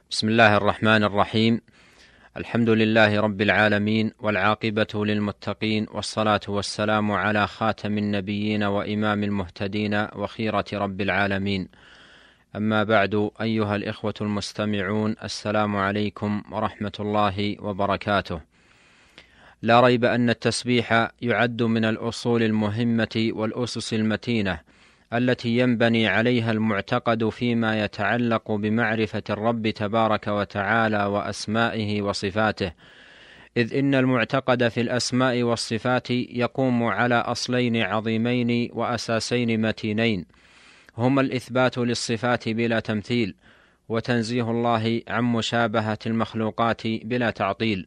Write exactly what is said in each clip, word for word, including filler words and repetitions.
بسم الله الرحمن الرحيم. الحمد لله رب العالمين، والعاقبة للمتقين، والصلاة والسلام على خاتم النبيين وإمام المهتدين وخيرة رب العالمين. أما بعد، أيها الإخوة المستمعون، السلام عليكم ورحمة الله وبركاته. لا ريب أن التسبيح يعد من الأصول المهمة والأسس المتينة التي ينبني عليها المعتقد فيما يتعلق بمعرفة الرب تبارك وتعالى وأسمائه وصفاته، إذ إن المعتقد في الأسماء والصفات يقوم على أصلين عظيمين وأساسين متينين، هما الإثبات للصفات بلا تمثيل، وتنزيه الله عن مشابهة المخلوقات بلا تعطيل.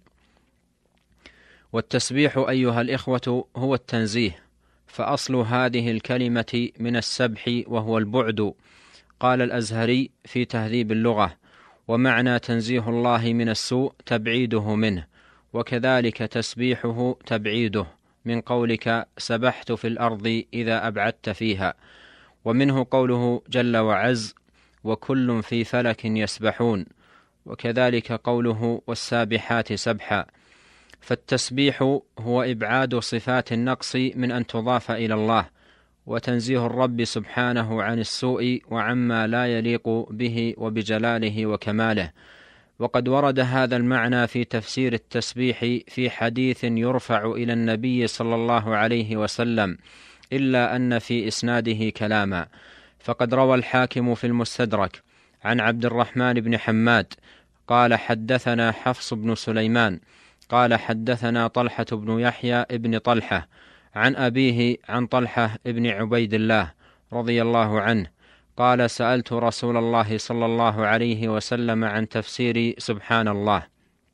والتسبيح أيها الإخوة هو التنزيه، فأصل هذه الكلمة من السبح وهو البعد. قال الأزهري في تهذيب اللغة: ومعنى تنزيه الله من السوء تبعيده منه، وكذلك تسبيحه تبعيده، من قولك سبحت في الأرض إذا أبعدت فيها. ومنه قوله جل وعز: وكل في فلك يسبحون، وكذلك قوله والسابحات سبحا. فالتسبيح هو إبعاد صفات النقص من أن تضاف إلى الله، وتنزيه الرب سبحانه عن السوء وعما لا يليق به وبجلاله وكماله. وقد ورد هذا المعنى في تفسير التسبيح في حديث يرفع إلى النبي صلى الله عليه وسلم، إلا أن في إسناده كلاما. فقد روى الحاكم في المستدرك عن عبد الرحمن بن حماد قال: حدثنا حفص بن سليمان قال: حدثنا طلحة بن يحيى ابن طلحة عن أبيه عن طلحة ابن عبيد الله رضي الله عنه قال: سألت رسول الله صلى الله عليه وسلم عن تفسير سبحان الله،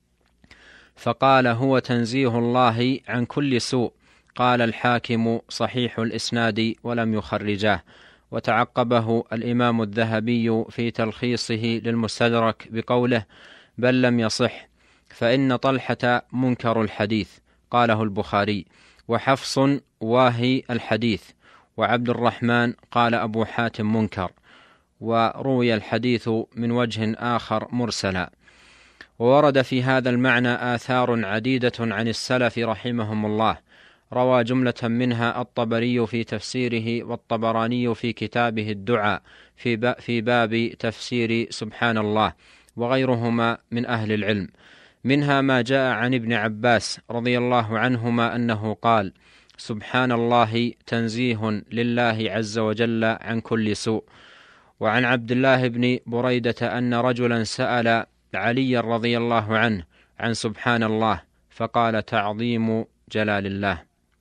فقال: هو تنزيه الله عن كل سوء. قال الحاكم: صحيح الإسناد ولم يخرجاه. وتعقبه الإمام الذهبي في تلخيصه للمستدرك بقوله: بل لم يصح، فإن طلحة منكر الحديث. قاله البخاري. وحفص واهي الحديث. وعبد الرحمن قال أبو حاتم منكر. وروي الحديث من وجه آخر مرسلا. وورد في هذا المعنى آثار عديدة عن السلف رحمهم الله، روى جملة منها الطبري في تفسيره، والطبراني في كتابه الدعاء في باب تفسير سبحان الله، وغيرهما من أهل العلم. منها ما جاء عن ابن عباس رضي الله عنهما أنه قال: سبحان الله تنزيه لله عز وجل عن كل سوء. وعن عبد الله بن بريدة أن رجلا سأل علي رضي الله عنه عن سبحان الله، فقال: تعظيم جلال الله.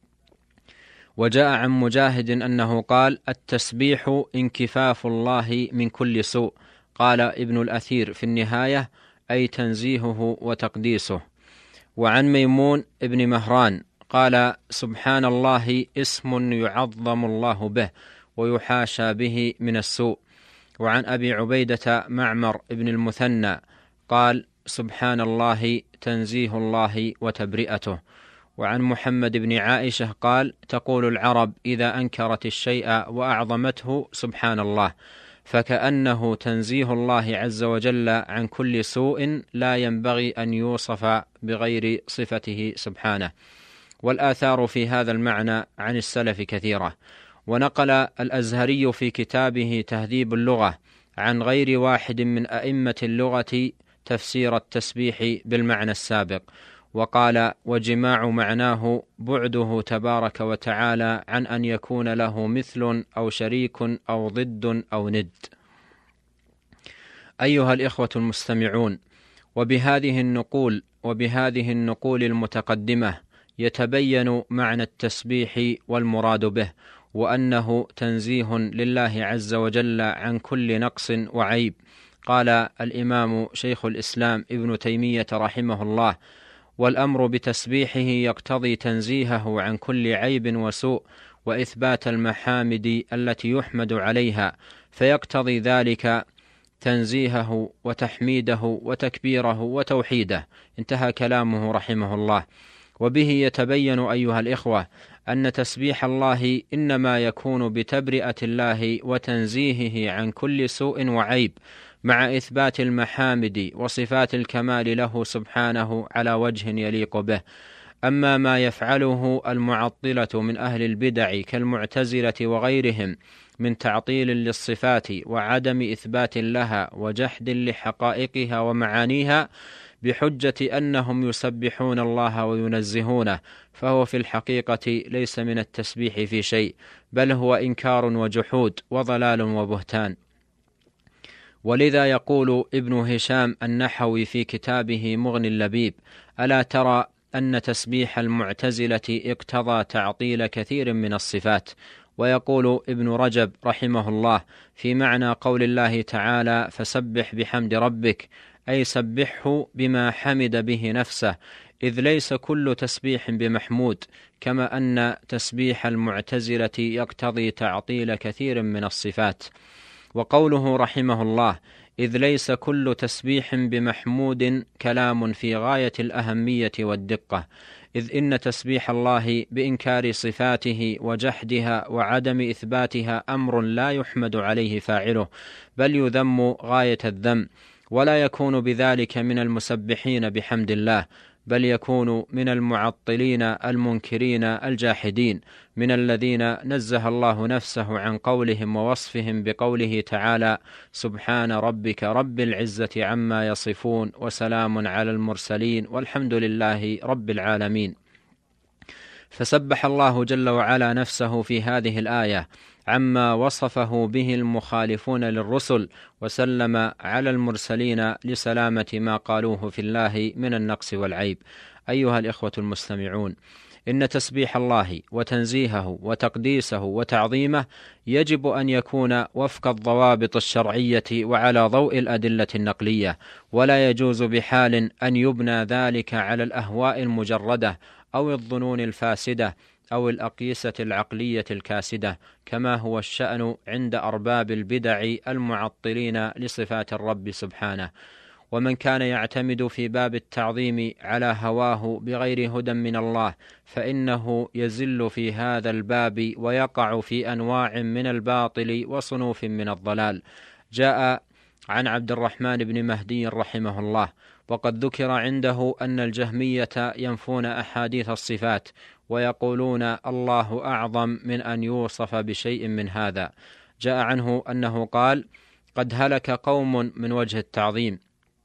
وجاء عن مجاهد أنه قال: التسبيح انكفاف الله من كل سوء. قال ابن الأثير في النهاية: أي تنزيهه وتقديسه. وعن ميمون ابن مهران قال: سبحان الله اسم يعظم الله به ويحاشى به من السوء. وعن أبي عبيدة معمر ابن المثنى قال: سبحان الله تنزيه الله وتبرئته. وعن محمد بن عائشة قال: تقول العرب إذا أنكرت الشيء وأعظمته سبحان الله، فكأنه تنزيه الله عز وجل عن كل سوء لا ينبغي أن يوصف بغير صفته سبحانه. والآثار في هذا المعنى عن السلف كثيرة. ونقل الأزهري في كتابه تهذيب اللغة عن غير واحد من أئمة اللغة تفسير التسبيح بالمعنى السابق، وقال: وجماع معناه بعده تبارك وتعالى عن أن يكون له مثل أو شريك أو ضد أو ند. أيها الإخوة المستمعون، وبهذه النقول وبهذه النقول المتقدمة يتبين معنى التسبيح والمراد به، وأنه تنزيه لله عز وجل عن كل نقص وعيب. قال الإمام شيخ الإسلام ابن تيمية رحمه الله: والأمر بتسبيحه يقتضي تنزيهه عن كل عيب وسوء، وإثبات المحامد التي يحمد عليها، فيقتضي ذلك تنزيهه وتحميده وتكبيره وتوحيده. انتهى كلامه رحمه الله. وبه يتبين أيها الإخوة أن تسبيح الله إنما يكون بتبرئة الله وتنزيهه عن كل سوء وعيب، مع إثبات المحامد وصفات الكمال له سبحانه على وجه يليق به. أما ما يفعله المعطلة من أهل البدع كالمعتزلة وغيرهم من تعطيل للصفات وعدم إثبات لها وجحد لحقائقها ومعانيها بحجة أنهم يسبحون الله وينزهونه، فهو في الحقيقة ليس من التسبيح في شيء، بل هو إنكار وجحود وضلال وبهتان. ولذا يقول ابن هشام النحوي في كتابه مغني اللبيب: ألا ترى أن تسبيح المعتزلة اقتضى تعطيل كثير من الصفات. ويقول ابن رجب رحمه الله في معنى قول الله تعالى: فسبح بحمد ربك، أي سبحه بما حمد به نفسه، إذ ليس كل تسبيح بمحمود، كما أن تسبيح المعتزلة يقتضي تعطيل كثير من الصفات. وقوله رحمه الله: إذ ليس كل تسبيح بمحمود، كلام في غاية الأهمية والدقة، إذ إن تسبيح الله بإنكار صفاته وجحدها وعدم إثباتها أمر لا يحمد عليه فاعله، بل يذم غاية الذم، ولا يكون بذلك من المسبحين بحمد الله، بل يكون من المعطلين المنكرين الجاحدين، من الذين نزه الله نفسه عن قولهم ووصفهم بقوله تعالى: سبحان ربك رب العزة عما يصفون وسلام على المرسلين والحمد لله رب العالمين. فسبح الله جل وعلا نفسه في هذه الآية عما وصفه به المخالفون للرسل، وسلم على المرسلين لسلامة ما قالوه في الله من النقص والعيب. أيها الإخوة المستمعون، إن تسبيح الله وتنزيهه وتقديسه وتعظيمه يجب أن يكون وفق الضوابط الشرعية وعلى ضوء الأدلة النقلية، ولا يجوز بحال أن يبنى ذلك على الأهواء المجردة أو الظنون الفاسدة أو الأقيسة العقلية الكاسدة، كما هو الشأن عند أرباب البدع المعطلين لصفات الرب سبحانه. ومن كان يعتمد في باب التعظيم على هواه بغير هدى من الله، فإنه يزل في هذا الباب ويقع في أنواع من الباطل وصنوف من الضلال. جاء عن عبد الرحمن بن مهدي رحمه الله وقد ذكر عنده أن الجهمية ينفون أحاديث الصفات ويقولون الله أعظم من أن يوصف بشيء من هذا. جاء عنه أنه قال: قد هلك قوم من وجه التعظيم،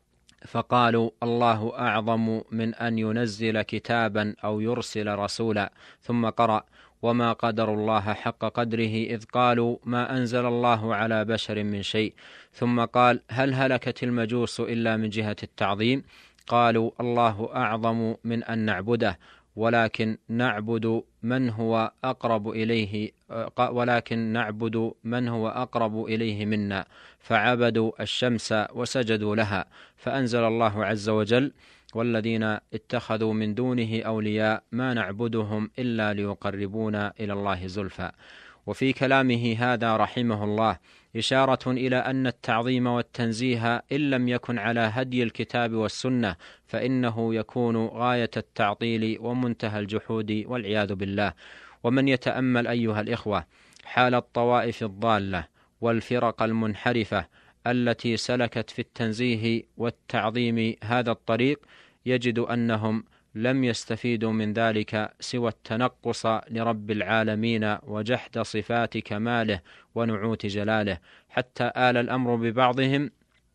فقالوا الله أعظم من أن ينزل كتابا أو يرسل رسولا، ثم قرأ: وما قدر الله حق قدره إذ قالوا ما أنزل الله على بشر من شيء، ثم قال: هل هلكت المجوس إلا من جهة التعظيم؟ قالوا الله أعظم من أن نعبده، ولكن نعبد من هو أقرب إليه ولكن نعبد من هو أقرب إليه منا، فعبدوا الشمس وسجدوا لها، فأنزل الله عز وجل: والذين اتخذوا من دونه أولياء ما نعبدهم إلا ليقربونا إلى الله زلفى. وفي كلامه هذا رحمه الله إشارة إلى أن التعظيم والتنزيه إن لم يكن على هدي الكتاب والسنة فإنه يكون غاية التعطيل ومنتهى الجحود والعياذ بالله. ومن يتأمل أيها الإخوة حال الطوائف الضالة والفرق المنحرفة التي سلكت في التنزيه والتعظيم هذا الطريق، يجد أنهم لم يستفيدوا من ذلك سوى التنقص لرب العالمين وجحد صفات كماله ونعوت جلاله، حتى آل الأمر ببعضهم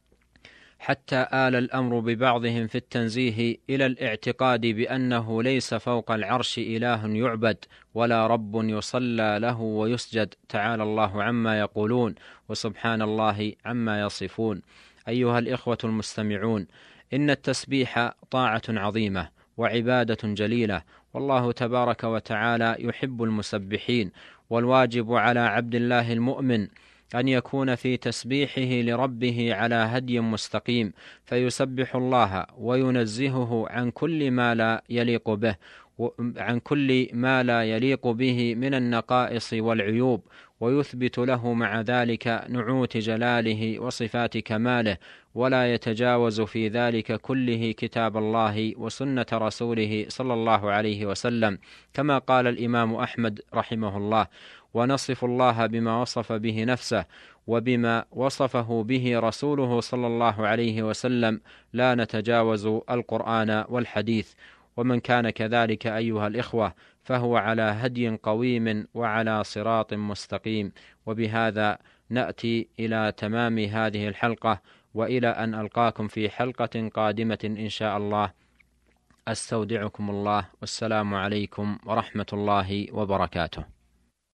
حتى آل الأمر ببعضهم في التنزيه إلى الاعتقاد بأنه ليس فوق العرش إله يعبد ولا رب يصلى له ويسجد، تعالى الله عما يقولون وسبحان الله عما يصفون. أيها الإخوة المستمعون، إن التسبيح طاعة عظيمة وعبادة جليلة، والله تبارك وتعالى يحب المسبحين، والواجب على عبد الله المؤمن أن يكون في تسبيحه لربه على هدي مستقيم، فيسبح الله وينزهه عن كل ما لا يليق به عن كل ما لا يليق به من النقائص والعيوب، ويثبت له مع ذلك نعوت جلاله وصفات كماله، ولا يتجاوز في ذلك كله كتاب الله وسنة رسوله صلى الله عليه وسلم، كما قال الإمام أحمد رحمه الله: ونصف الله بما وصف به نفسه، وبما وصفه به رسوله صلى الله عليه وسلم، لا نتجاوز القرآن والحديث. ومن كان كذلك أيها الإخوة فهو على هدي قويم وعلى صراط مستقيم. وبهذا نأتي إلى تمام هذه الحلقة، وإلى أن ألقاكم في حلقة قادمة إن شاء الله. أستودعكم الله، والسلام عليكم ورحمة الله وبركاته.